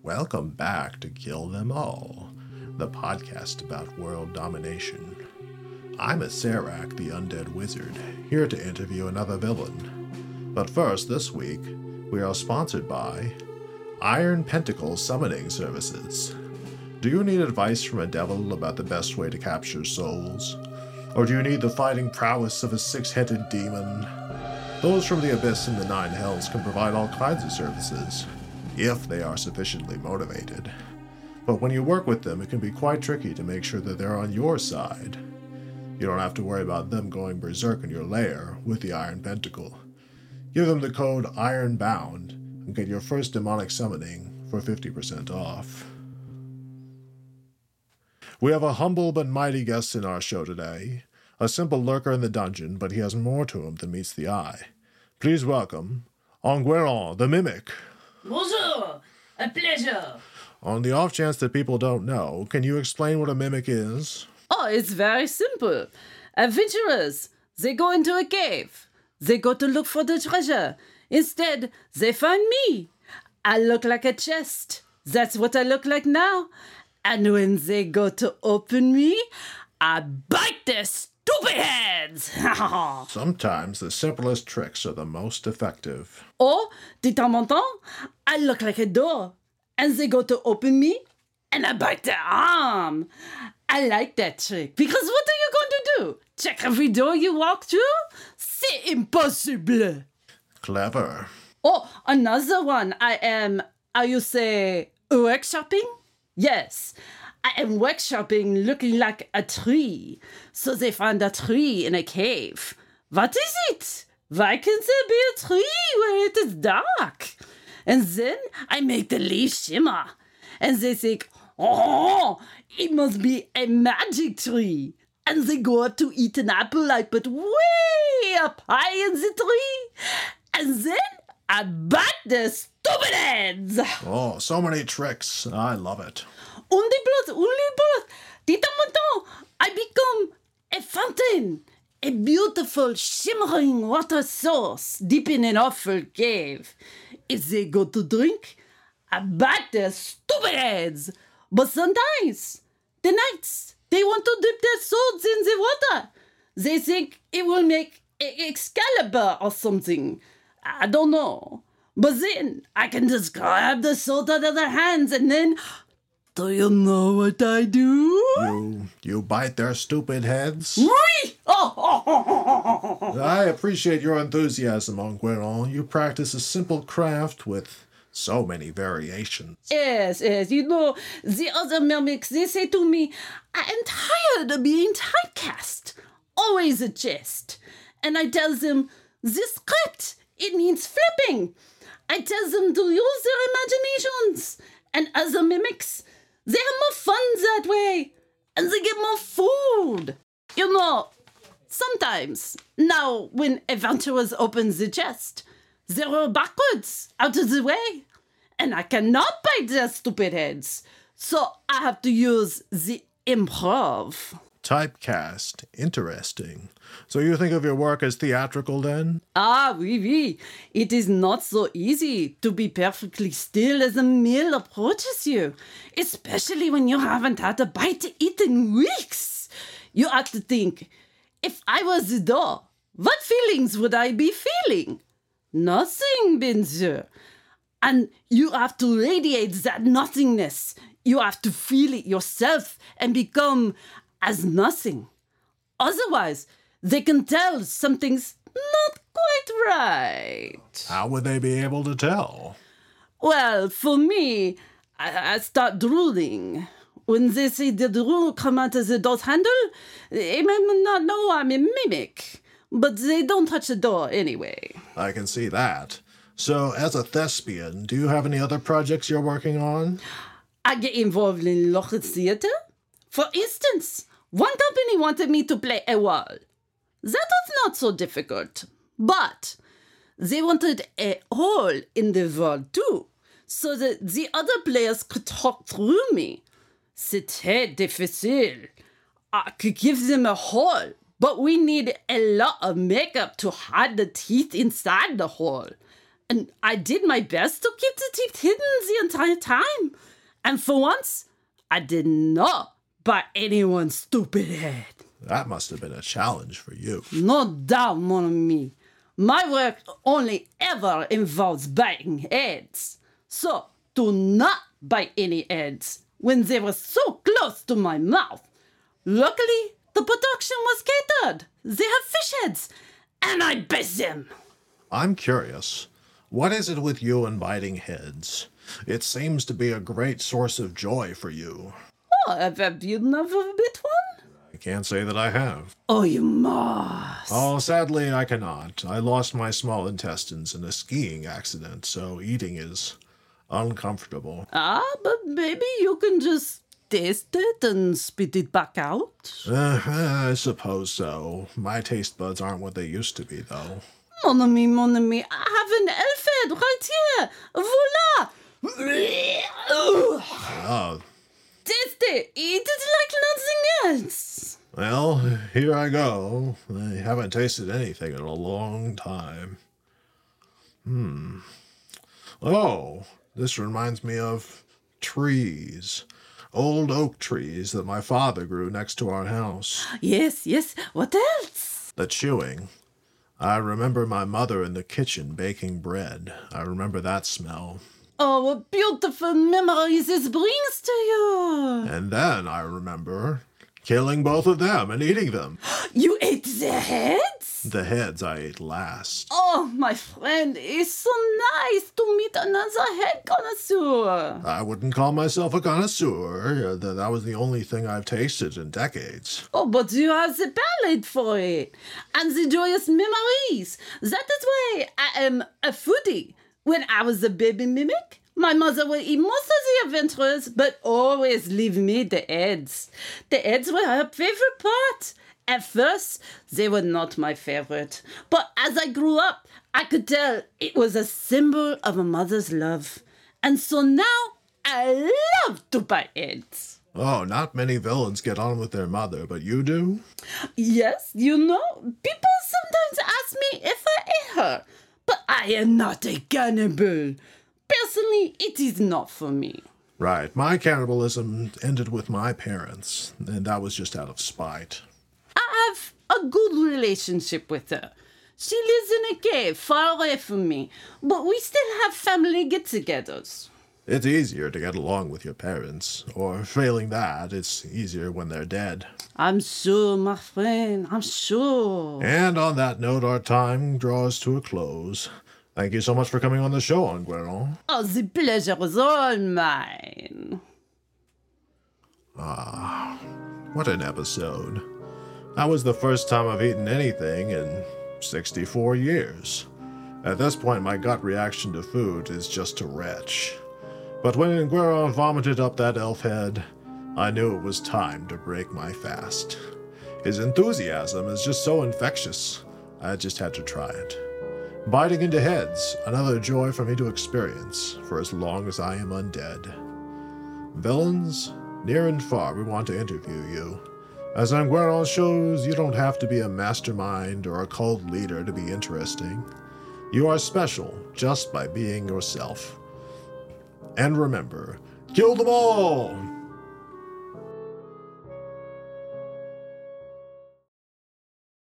Welcome back to Kill Them All, the podcast about world domination. I'm Acerak, the undead wizard, here to interview another villain. But first, this week, we are sponsored by Iron Pentacle Summoning Services. Do you need advice from a devil about the best way to capture souls? Or do you need the fighting prowess of a six-headed demon? Those from the Abyss and the Nine Hells can provide all kinds of services, if they are sufficiently motivated. But when you work with them, it can be quite tricky to make sure that they're on your side. You don't have to worry about them going berserk in your lair with the Iron Pentacle. Give them the code IRONBOUND and get your first demonic summoning for 50% off. We have a humble but mighty guest in our show today. A simple lurker in the dungeon, but he has more to him than meets the eye. Please welcome Enguerrand the Mimic. Bonjour! A pleasure! On the off chance that people don't know, can you explain what a mimic is? Oh, it's very simple. Adventurers, they go into a cave. They go to look for the treasure. Instead, they find me. I look like a chest. That's what I look like now. And when they go to open me, I bite their stupid heads. Sometimes the simplest tricks are the most effective. Or, de temps en temps, I look like a door. And they go to open me, and I bite their arm. I like that trick, because what are you going to do? Check every door you walk through? C'est impossible. Clever. Oh, another one. I am, how you say, workshopping? Yes, I am workshopping looking like a tree. So they find a tree in a cave. What is it? Why can't there be a tree where it is dark? And then I make the leaves shimmer. And they think, oh, it must be a magic tree. And they go out to eat an apple I put way up high in the tree. And then I bite their stupid heads. Oh, so many tricks. I love it. Only blood. De temps en temps, I become a fountain. A beautiful, shimmering water source deep in an awful cave. If they go to drink, I bite their stupid heads. But sometimes, the knights, they want to dip their swords in the water. They think it will make Excalibur or something. I don't know. But then, I can just grab the sword out of their hands and then... Do you know what I do? You bite their stupid heads? Oui! I appreciate your enthusiasm, Enguerrand. You practice a simple craft with so many variations. Yes. You know, the other mimics, they say to me, I am tired of being typecast. Always a jest. And I tell them, this script, it means flipping. I tell them to use their imaginations. And other mimics, they have more fun that way. And they get more food. You know, sometimes, now when adventurers open the chest, they roll backwards out of the way. And I cannot bite their stupid heads. So I have to use the improv. Typecast. Interesting. So you think of your work as theatrical then? Ah, oui. It is not so easy to be perfectly still as a meal approaches you. Especially when you haven't had a bite to eat in weeks. You have to think, if I was the door, what feelings would I be feeling? Nothing, bien sûr. And you have to radiate that nothingness. You have to feel it yourself and become as nothing. Otherwise, they can tell something's not quite right. How would they be able to tell? Well, for me, I start drooling. When they see the drool come out of the door's handle, they may not know I'm a mimic. But they don't touch the door anyway. I can see that. So, as a thespian, do you have any other projects you're working on? I get involved in local theater. For instance, one company wanted me to play a wall. That was not so difficult. But they wanted a hole in the wall too, so that the other players could talk through me. C'était difficile. I could give them a hole, but we need a lot of makeup to hide the teeth inside the hole. And I did my best to keep the teeth hidden the entire time. And for once, I did not bite anyone's stupid head. That must have been a challenge for you. No doubt, mon ami. My work only ever involves biting heads. So, do not bite any heads when they were so close to my mouth. Luckily, the production was catered. They have fish heads, and I bit them. I'm curious. What is it with you and biting heads? It seems to be a great source of joy for you. Oh, have you never bit one? I can't say that I have. Oh, you must. Oh, sadly, I cannot. I lost my small intestines in a skiing accident, so eating is uncomfortable. But maybe you can just taste it and spit it back out. I suppose so. My taste buds aren't what they used to be, though. Mon ami, I have an elf head right here. Voila! Oh, Taste it. Eat it like nothing else. well, here I go. I haven't tasted anything in a long time. Oh, this reminds me of trees. Old oak trees that my father grew next to our house. Yes. What else? The chewing. I remember my mother in the kitchen baking bread. I remember that smell. Oh, what beautiful memories this brings to you. And then I remember killing both of them and eating them. You ate their heads? The heads I ate last. Oh, my friend, it's so nice to meet another head connoisseur. I wouldn't call myself a connoisseur. That was the only thing I've tasted in decades. Oh, but you have the palate for it. And the joyous memories. That is why I am a foodie. When I was a baby mimic, my mother would eat most of the adventurers, but always leave me the heads. The heads were her favorite part. At first, they were not my favorite. But as I grew up, I could tell it was a symbol of a mother's love. And so now, I love to bite heads. Oh, not many villains get on with their mother, but you do? Yes, people sometimes ask me if I ate her. But I am not a cannibal. Personally, it is not for me. Right. My cannibalism ended with my parents, and that was just out of spite. I have a good relationship with her. She lives in a cave far away from me, but we still have family get-togethers. It's easier to get along with your parents, or failing that, it's easier when they're dead. I'm sure, my friend, I'm sure. And on that note, our time draws to a close. Thank you so much for coming on the show, Enguerrand. Oh, the pleasure was all mine. What an episode. That was the first time I've eaten anything in 64 years. At this point, my gut reaction to food is just to retch. But when Enguerrand vomited up that elf head, I knew it was time to break my fast. His enthusiasm is just so infectious, I just had to try it. Biting into heads, another joy for me to experience for as long as I am undead. Villains, near and far, we want to interview you. As Enguerrand shows, you don't have to be a mastermind or a cult leader to be interesting. You are special just by being yourself. And remember, kill them all!